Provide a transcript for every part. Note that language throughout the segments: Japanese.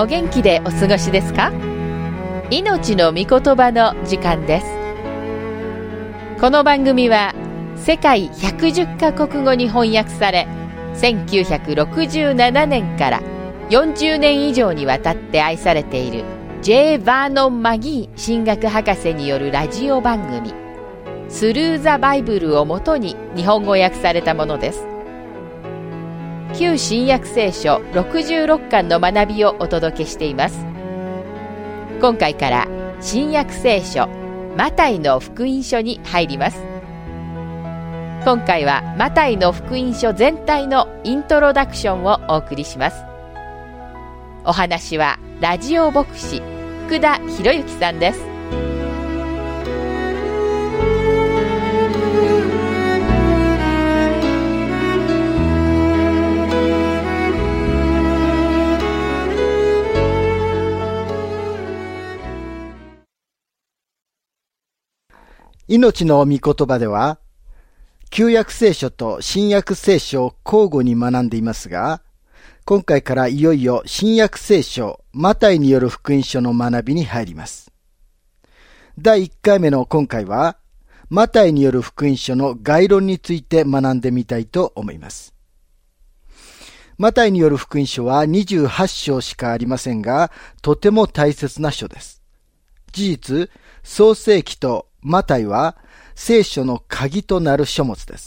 お元気でお過ごしですか？命の御言葉の時間です。この番組は世界110カ国語に翻訳され、1967年から40年以上にわたって愛されている J. バーノン・マギー神学博士によるラジオ番組スルー・ザ・バイブルをもとに日本語訳されたものです。旧新約聖書66巻の学びをお届けしています。今回から新約聖書マタイの福音書に入ります。今回はマタイの福音書全体のイントロダクションをお送りします。お話はラジオ牧師福田博之さんです。 命の御言葉では、旧約聖書と新約聖書を交互に学んでいますが、今回からいよいよ新約聖書マタイによる福音書の学びに入ります。第1回目の今回は、マタイによる福音書の概論について学んでみたいと思います。マタイによる福音書は28章しかありませんが、とても大切な書です。事実、創世記とマタイは聖書の鍵となる書物です。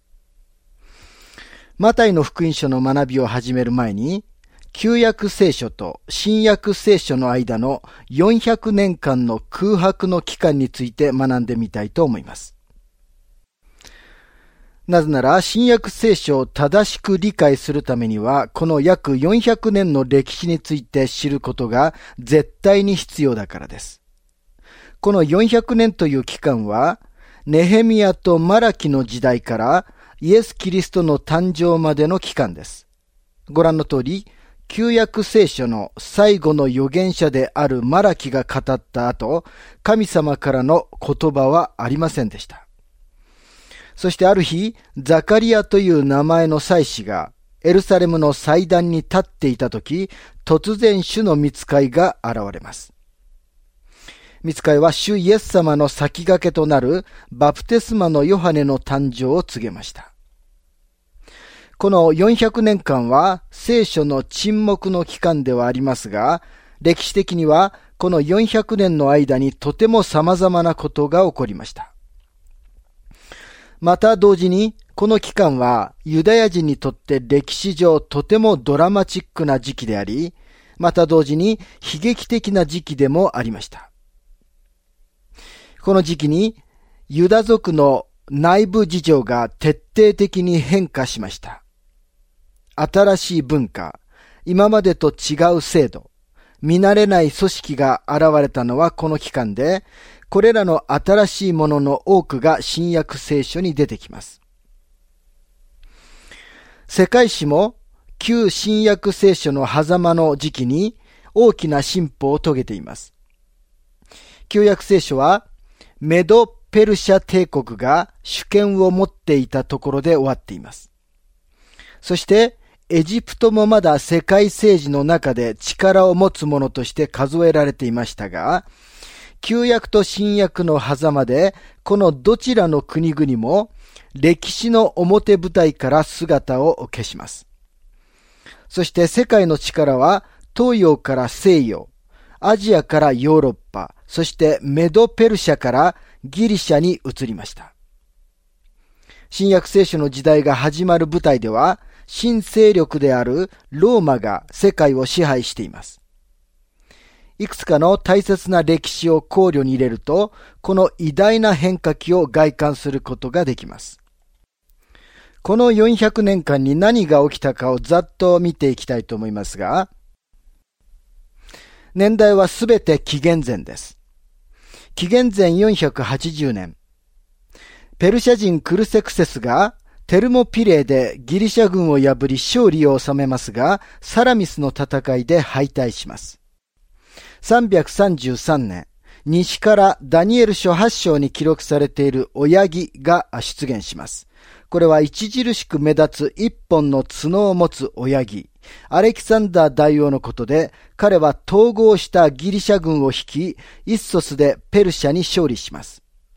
マタイの福音書の学びを始める前に、旧約聖書と新約聖書の間の400年間の空白の期間について学んでみたいと思います。なぜなら、新約聖書を正しく理解するためには、この約400年の歴史について知ることが絶対に必要だからです。この400年という期間は、ネヘミヤとマラキの時代からイエス・キリストの誕生までの期間です。ご覧の通り、旧約聖書の最後の預言者であるマラキが語った後、神様からの言葉はありませんでした。そしてある日、ザカリアという名前の祭司がエルサレムの祭壇に立っていたとき、突然主の御使いが現れます。御使いは主イエス様の先駆けとなるバプテスマのヨハネの誕生を告げました。この400年間は聖書の沈黙の期間ではありますが、歴史的にはこの400年の間にとても様々なことが起こりました。また同時にこの期間はユダヤ人にとって歴史上とてもドラマチックな時期であり、また同時に悲劇的な時期でもありました。この時期にユダ族の内部事情が徹底的に変化しました。新しい文化、今までと違う制度、見慣れない組織が現れたのはこの期間で、これらの新しいものの多くが新約聖書に出てきます。世界史も旧新約聖書の狭間の時期に大きな進歩を遂げています。旧約聖書はメド・ペルシャ帝国が主権を持っていたところで終わっています。そしてエジプトもまだ世界政治の中で力を持つものとして数えられていましたが、旧約と新約の狭間でこのどちらの国々も歴史の表舞台から姿を消します。そして世界の力は東洋から西洋、アジアからヨーロッパ、そしてメド・ペルシャからギリシャに移りました。新約聖書の時代が始まる舞台では、新勢力であるローマが世界を支配しています。いくつかの大切な歴史を考慮に入れると、この偉大な変化期を概観することができます。この400年間に何が起きたかをざっと見ていきたいと思いますが、年代はすべて紀元前です。紀元前480年、ペルシャ人クルセクセスがテルモピレーでギリシャ軍を破り勝利を収めますが、サラミスの戦いで敗退します。333年、西からダニエル書8章に記録されている親木が出現します。これは著しく目立つ一本の角を持つ親木。 アレキサンダー大王のことで、彼は統合したギリシャ軍を率き、イッソスでペルシャに勝利します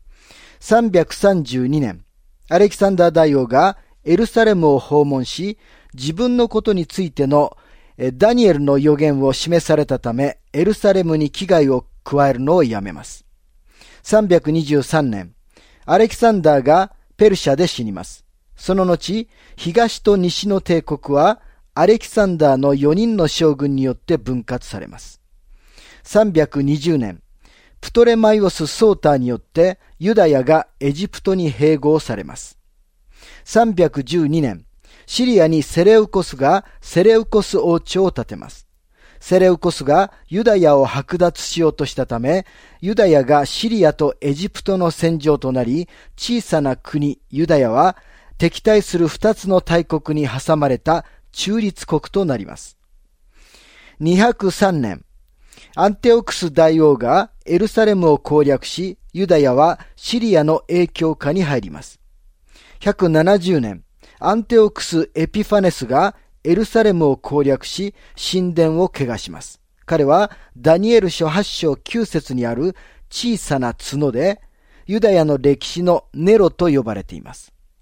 。332年、アレキサンダー大王がエルサレムを訪問し、自分のことについてのダニエルの予言を示されたため、エルサレムに危害を加えるのをやめます。323年、アレキサンダーがペルシャで死にます。その後、東と西の帝国はアレキサンダーの4人の将軍によって分割されます。320年、プトレマイオス・ソーターによってユダヤがエジプトに併合されます。312年、シリアにセレウコスがセレウコス王朝を建てます。セレウコスがユダヤを剥奪しようとしたため、ユダヤがシリアとエジプトの戦場となり、小さな国ユダヤは敵対する2つの大国に挟まれた中立国となります。203年、アンテオクス大王がエルサレムを攻略し、ユダヤはシリアの影響下に入ります。170年、アンテオクス・エピファネスがエルサレムを攻略し、神殿を汚します。彼はダニエル書8章9節にある小さな角で、ユダヤの歴史のネロと呼ばれています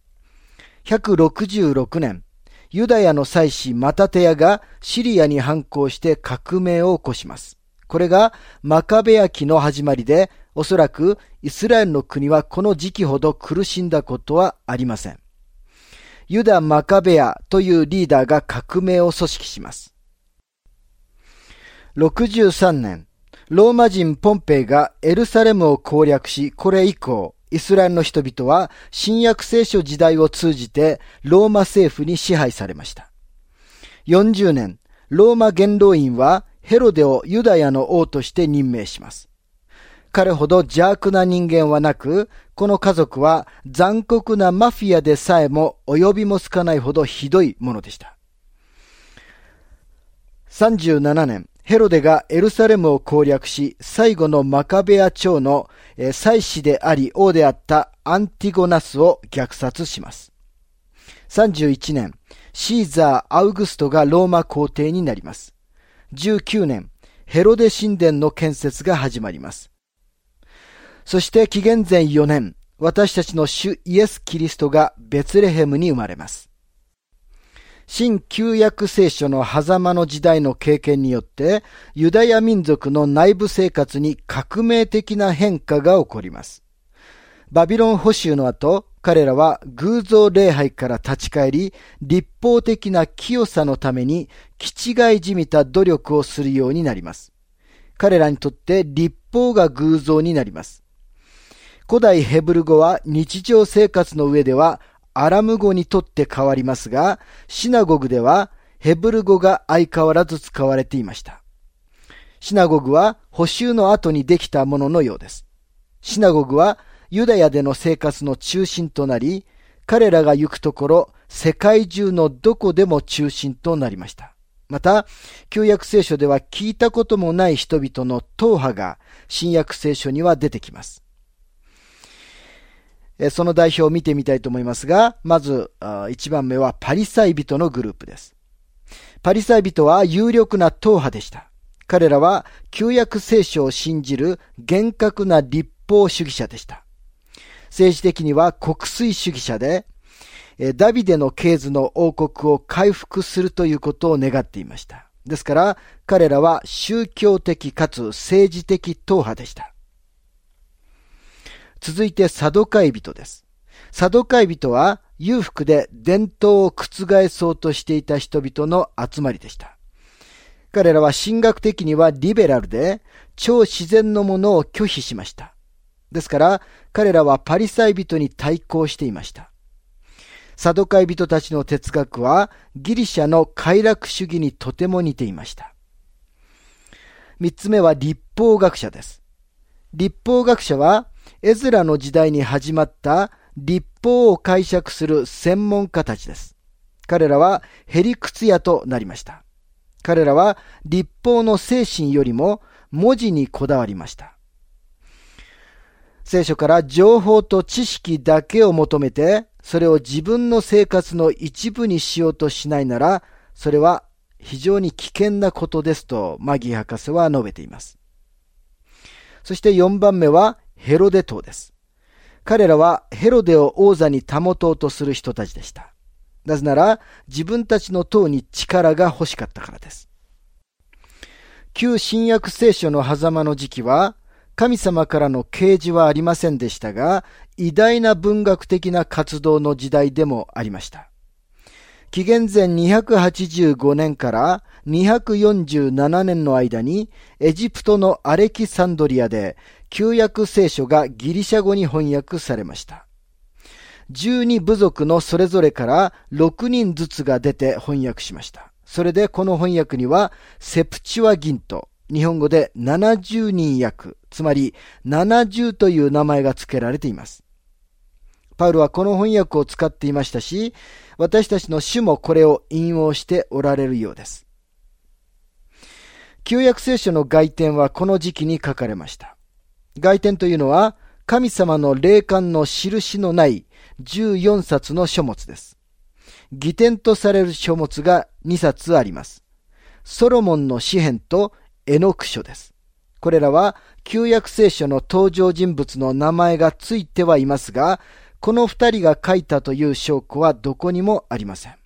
。166年、ユダヤの祭司マタテヤがシリアに反抗して革命を起こします。これがマカベヤ期の始まりで、おそらくイスラエルの国はこの時期ほど苦しんだことはありません。ユダ・マカベヤというリーダーが革命を組織します。63年、ローマ人ポンペイがエルサレムを攻略し、これ以降、イスラエルの人々は新約聖書時代を通じてローマ政府に支配されました。40年、ローマ元老院はヘロデをユダヤの王として任命します。彼ほど邪悪な人間はなく、この家族は残酷なマフィアでさえも及びもつかないほどひどいものでした。37年、ヘロデがエルサレムを攻略し、最後のマカベヤ朝の祭司であり王であったアンティゴナスを虐殺します。31年、シーザー・アウグストがローマ皇帝になります。19年、ヘロデ神殿の建設が始まります。そして紀元前4年、私たちの主イエス・キリストがベツレヘムに生まれます。新旧約聖書の狭間の時代の経験によって、ユダヤ民族の内部生活に革命的な変化が起こります。バビロン捕囚の後、彼らは偶像礼拝から立ち返り、立法的な清さのために気違いじみた努力をするようになります。彼らにとって立法が偶像になります。古代ヘブル語は日常生活の上ではアラム語にとって変わりますが、シナゴグではヘブル語が相変わらず使われていました。シナゴグは捕囚の後にできたもののようです。シナゴグはユダヤでの生活の中心となり、彼らが行くところ、世界中のどこでも中心となりました。また、旧約聖書では聞いたこともない人々の党派が新約聖書には出てきます。その代表を見てみたいと思いますが、まず1番目はパリサイ人のグループです。パリサイ人は有力な党派でした。彼らは旧約聖書を信じる厳格な立法主義者でした。政治的には国粋主義者で、ダビデの系図の王国を回復するということを願っていました。ですから彼らは宗教的かつ政治的党派でした。続いてサドカイ人です。サドカイ人は裕福で伝統を覆そうとしていた人々の集まりでした。彼らは神学的にはリベラルで超自然のものを拒否しました。ですから彼らはパリサイ人に対抗していました。サドカイ人たちの哲学はギリシャの快楽主義にとても似ていました。三つ目は立法学者です。立法学者はエズラの時代に始まった立法を解釈する専門家たちです。彼らはヘリクツヤとなりました。彼らは立法の精神よりも文字にこだわりました。聖書から情報と知識だけを求めて、それを自分の生活の一部にしようとしないなら、それは非常に危険なことですとマギー博士は述べています。そして4番目はヘロデ党です。彼らはヘロデを王座に保とうとする人たちでした。なぜなら自分たちの党に力が欲しかったからです。旧新約聖書の狭間の時期は神様からの啓示はありませんでしたが、偉大な文学的な活動の時代でもありました。紀元前285年から247年の間にエジプトのアレキサンドリアで旧約聖書がギリシャ語に翻訳されました。12部族のそれぞれから6人ずつが出て翻訳しました。それでこの翻訳にはセプチュアギント、日本語で70人訳、つまり70という名前が付けられています。パウロはこの翻訳を使っていましたし、私たちの主もこれを引用しておられるようです。旧約聖書の外典はこの時期に書かれました。外典というのは神様の霊感の印のない14冊の書物です。義典とされる書物が2冊あります。ソロモンの詩編とエノク書です。これらは旧約聖書の登場人物の名前がついてはいますが、この2人が書いたという証拠はどこにもありません。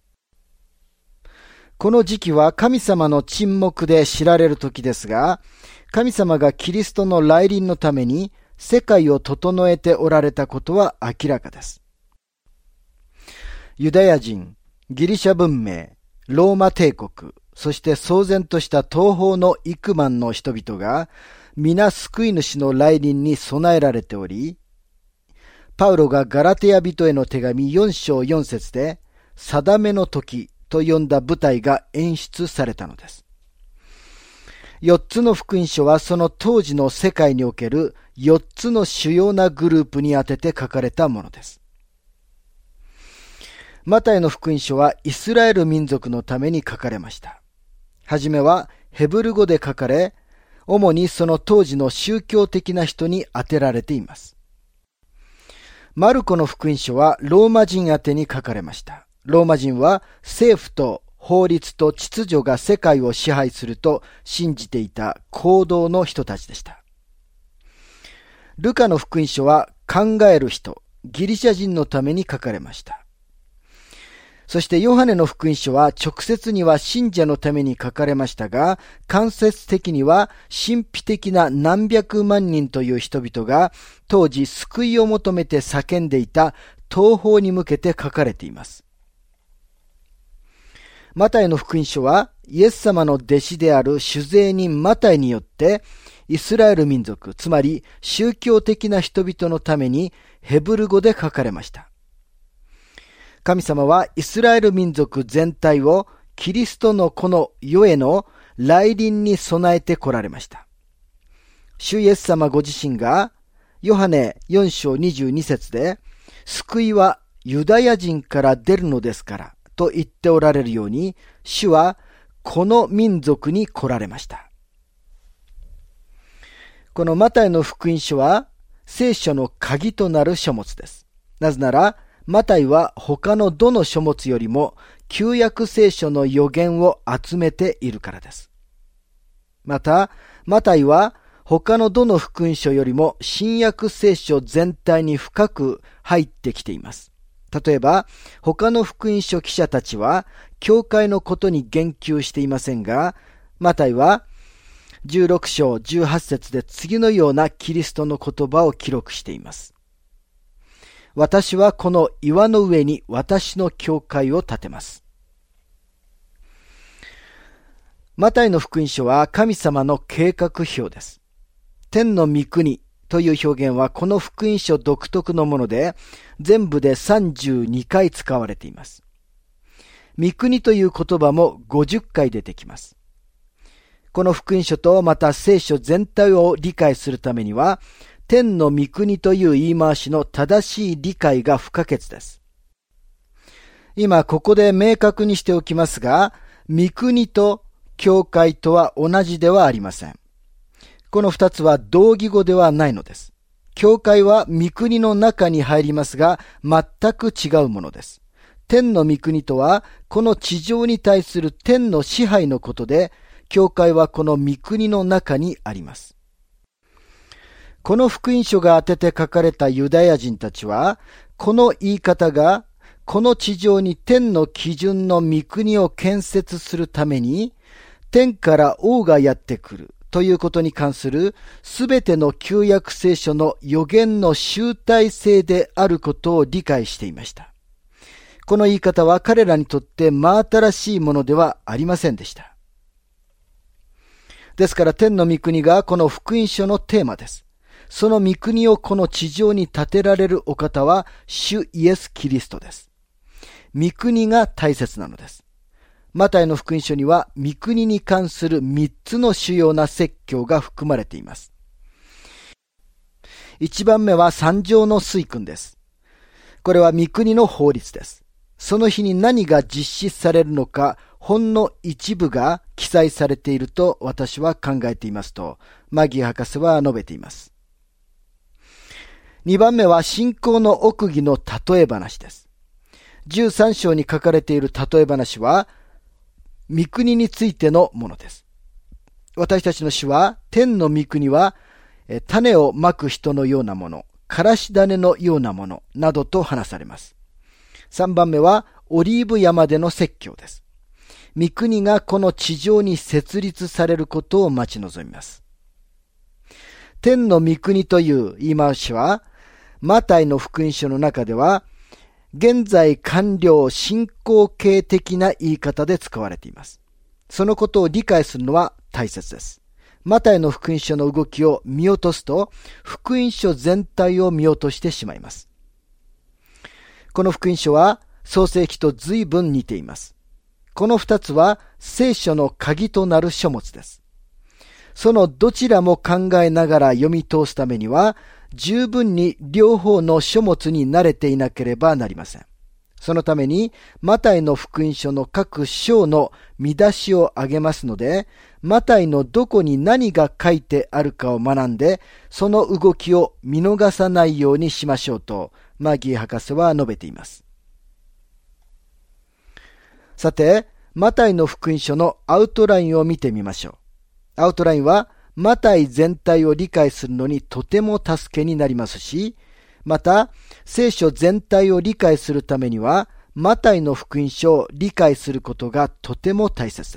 この時期は神様の沈黙で知られる時ですが、神様がキリストの来臨のために世界を整えておられたことは明らかです。ユダヤ人、ギリシャ文明、ローマ帝国、そして騒然とした東方の幾万の人々が皆救い主の来臨に備えられており、パウロがガラテヤ人への手紙4章4節で定めの時と呼んだ舞台が演出されたのです。4つの福音書はその当時の世界における4つの主要なグループに当てて書かれたものです。マタイの福音書はイスラエル民族のために書かれました。はじめはヘブル語で書かれ、主にその当時の宗教的な人に当てられています。マルコの福音書はローマ人宛てに書かれました。ローマ人は政府と法律と秩序が世界を支配すると信じていた行動の人たちでした。ルカの福音書は考える人、ギリシャ人のために書かれました。そしてヨハネの福音書は直接には信者のために書かれましたが、間接的には神秘的な何百万人という人々が当時救いを求めて叫んでいた東方に向けて書かれています。マタイの福音書はイエス様の弟子である主税人マタイによってイスラエル民族、つまり宗教的な人々のためにヘブル語で書かれました。神様はイスラエル民族全体をキリストのこの世への来臨に備えて来られました。主イエス様ご自身がヨハネ4章22節で救いはユダヤ人から出るのですからと言っておられるように、主はこの民族に来られました。このマタイの福音書は聖書の鍵となる書物です。なぜならマタイは他のどの書物よりも旧約聖書の予言を集めているからです。また、マタイは他のどの福音書よりも新約聖書全体に深く入ってきています。例えば、他の福音書記者たちは教会のことに言及していませんが、マタイは16章18節で次のようなキリストの言葉を記録しています。私はこの岩の上に私の教会を建てます。マタイの福音書は神様の計画表です。天の御国という表現はこの福音書独特のもので、全部で32回使われています。御国という言葉も50回出てきます。この福音書とまた聖書全体を理解するためには、天の御国という言い回しの正しい理解が不可欠です。今ここで明確にしておきますが、御国と教会とは同じではありません。この二つは同義語ではないのです。教会は御国の中に入りますが、全く違うものです。 天の御国とは、この地上に対する天の支配のことで、教会はこの御国の中にあります。この福音書が当てて書かれたユダヤ人たちは、この言い方が、この地上に天の基準の御国を建設するために、天から王がやってくるということに関するすべての旧約聖書の予言の集大成であることを理解していました。この言い方は彼らにとって真新しいものではありませんでした。ですから天の御国がこの福音書のテーマです。その御国をこの地上に建てられるお方は主イエス・キリストです。御国が大切なのです。マタイの福音書には御国に関する3つの主要な説教が含まれています。1番目は三条の水訓です。これは御国の法律です。その日に何が実施されるのか、ほんの一部が記載されていると私は考えていますと、マギー博士は述べています。2番目は信仰の奥義の例え話です。13章に書かれている例え話は、御国についてのものです。私たちの主は、天の御国は、種をまく人のようなもの、からし種のようなもの、などと話されます。3番目は、オリーブ山での説教です。御国がこの地上に設立されることを待ち望みます。天の御国という言い回しは、マタイの福音書の中では、現在完了進行形的な言い方で使われています。そのことを理解するのは大切です。マタイの福音書の動きを見落とすと、福音書全体を見落としてしまいます。この福音書は創世記と随分似ています。この二つは聖書の鍵となる書物です。そのどちらも考えながら読み通すためには、十分に両方の書物に慣れていなければなりません。そのために、マタイの福音書の各章の見出しを挙げますので、マタイのどこに何が書いてあるかを学んで、その動きを見逃さないようにしましょうと、マギー博士は述べています。さて、マタイの福音書のアウトラインを見てみましょう。アウトラインは、マタイ全体を理解するのにとても助けになりますし、また、聖書全体を理解するためには、マタイの福音書を理解することがとても大切です。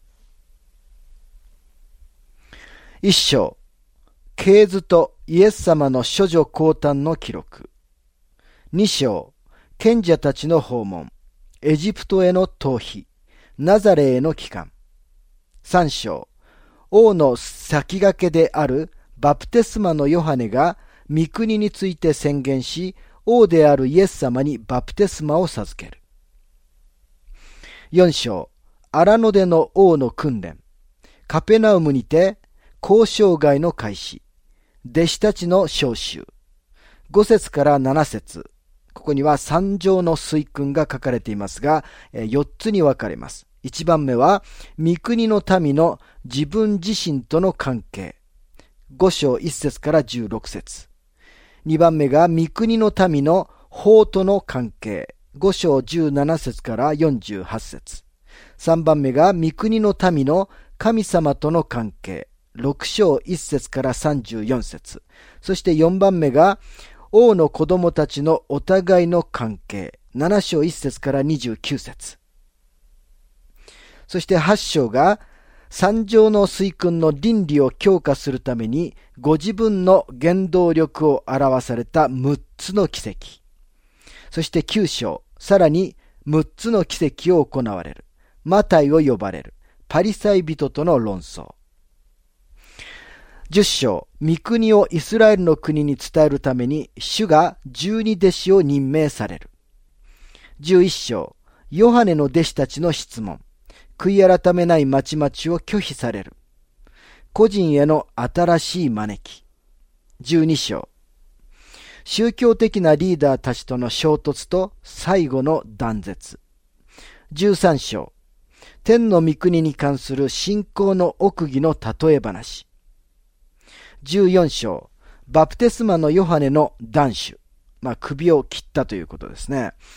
一章、系図とイエス様の処女降誕の記録。二章、賢者たちの訪問、エジプトへの逃避、ナザレへの帰還。三章、王の先駆けであるバプテスマのヨハネが御国について宣言し、王であるイエス様にバプテスマを授ける。4章、荒野での王の訓練、カペナウムにて交渉外の開始、弟子たちの召集。5節から7節、ここには三条の水訓が書かれていますが、4つに分かれます。1番目は、御国の民の自分自身との関係。5章1節から16節。2番目が、御国の民の法との関係。5章17節から48節。3番目が、御国の民の神様との関係。6章1節から34節。そして4番目が、王の子供たちのお互いの関係。7章1節から29節。そして8章が、三条の水訓の倫理を強化するために、ご自分の原動力を表された6つの奇跡。そして9章、さらに6つの奇跡を行われる。マタイを呼ばれる。パリサイ人との論争。10章、御国をイスラエルの国に伝えるために、主が12弟子を任命される。11章、ヨハネの弟子たちの質問。悔い改めない町々を拒否される。個人への新しい招き。12章。宗教的なリーダーたちとの衝突と最後の断絶。13章。天の御国に関する信仰の奥義の例え話。14章。バプテスマのヨハネの断首。首を切ったということですね。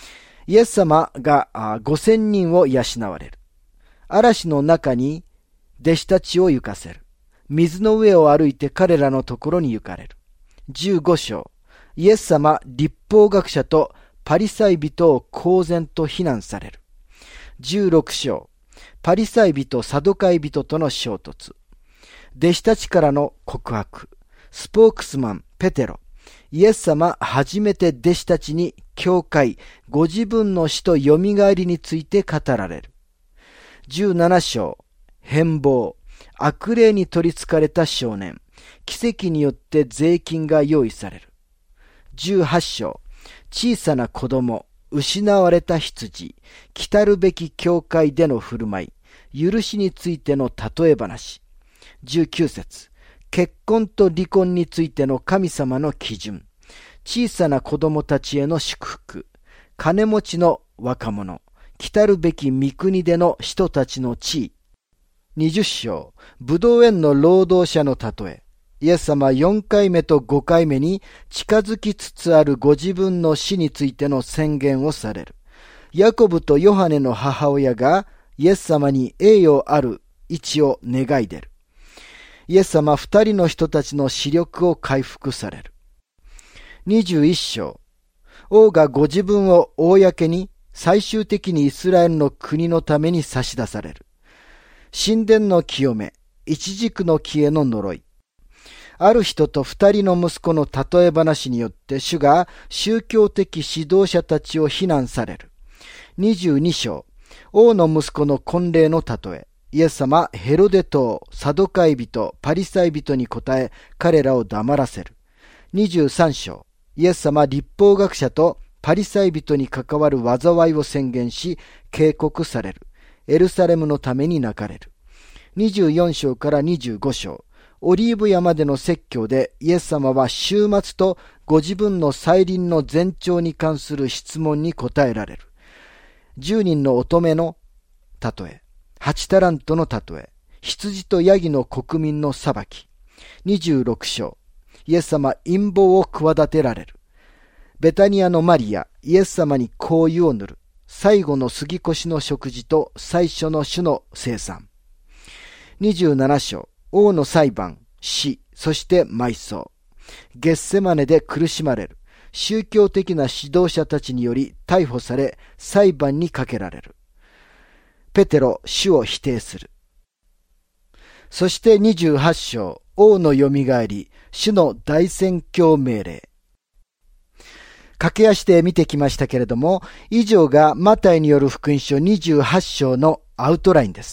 イエス様が5000人を養われる。嵐の中に弟子たちを行かせる。水の上を歩いて彼らのところに行かれる。15章、イエス様、律法学者とパリサイ人を公然と非難される。16章、パリサイ人、サドカイ人との衝突。弟子たちからの告白。スポークスマン、ペテロ。イエス様、初めて弟子たちに教会、ご自分の死とよみがえりについて語られる。17章、変貌。悪霊に取り憑かれた少年。奇跡によって税金が用意される。18章、小さな子供。失われた羊。来るべき教会での振る舞い。許しについての例え話。19節、結婚と離婚についての神様の基準。小さな子供たちへの祝福。金持ちの若者。来るべき御国での人たちの地位。20章、ブドウ園の労働者の例え。イエス様4回目と5回目に近づきつつあるご自分の死についての宣言をされる。ヤコブとヨハネの母親がイエス様に栄誉ある位置を願い出る。イエス様2人の人たちの視力を回復される。21章、王がご自分を公に最終的にイスラエルの国のために差し出される。神殿の清め、一軸の木への呪い。ある人と2人の息子の例え話によって主が宗教的指導者たちを非難される。22章、王の息子の婚礼の例え。イエス様、ヘロデ島、サドカイ人、パリサイ人に答え、彼らを黙らせる。23章、イエス様、律法学者とパリサイ人に関わる災いを宣言し、警告される。エルサレムのために泣かれる。24章から25章、オリーブ山での説教でイエス様は終末とご自分の再臨の前兆に関する質問に答えられる。10人の乙女の例え、8タラントの例え、羊とヤギの国民の裁き。26章、イエス様陰謀を企てられる。ベタニアのマリア、イエス様に香油を塗る。最後の杉越の食事と最初の種の生産。27章、王の裁判、死、そして埋葬。ゲッセマネで苦しまれる。宗教的な指導者たちにより逮捕され、裁判にかけられる。ペテロ、主を否定する。そして28章、王のよみがえり、主の大宣教命令。駆け足で見てきましたけれども、以上がマタイによる福音書28章のアウトラインです。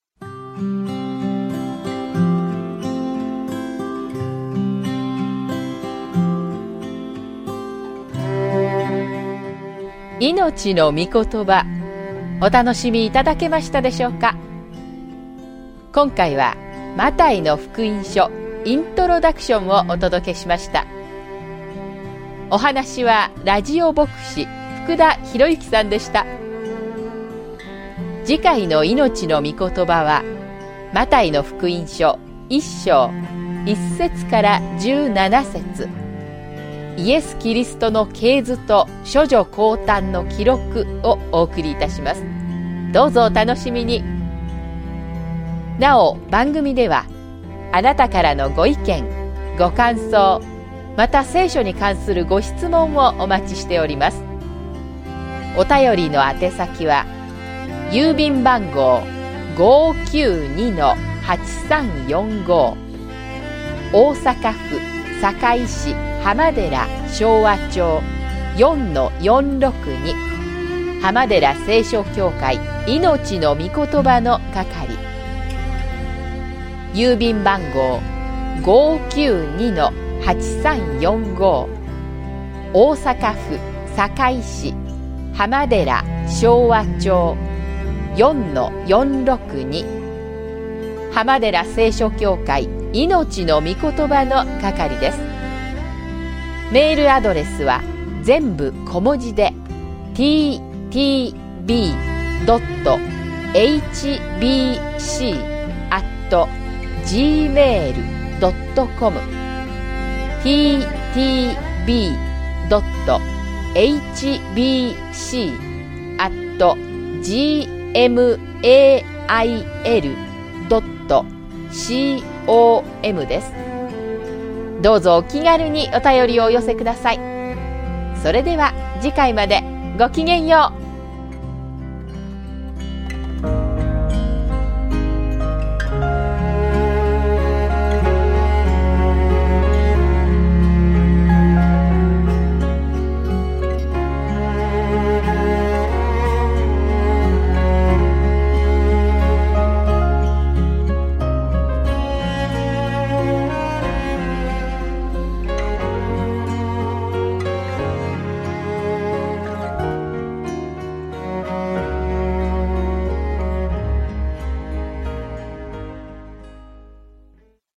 命の御言葉、お楽しみいただけましたでしょうか。今回はマタイの福音書イントロダクションをお届けしました。お話はラジオ牧師福田博之さんでした。次回の命の御言葉はマタイの福音書1章1節から17節、イエス・キリストの系図と処女降誕の記録をお送りいたします。どうぞお楽しみに。なお番組ではあなたからのご意見、ご感想、また聖書に関するご質問をお待ちしております。お便りの宛先は郵便番号 592-8345 大阪府堺市浜寺昭和町 4-462 浜寺聖書協会命の御言葉の係。郵便番号 592-8345 大阪府堺市浜寺昭和町 4-462 浜寺聖書協会命の御言葉の係です。メールアドレスは全部小文字で ttb.hbc@gmail.com ttb.hbc@ hbc@gmail.com です。どうぞお気軽にお便りをお寄せください。それでは次回までごきげんよう。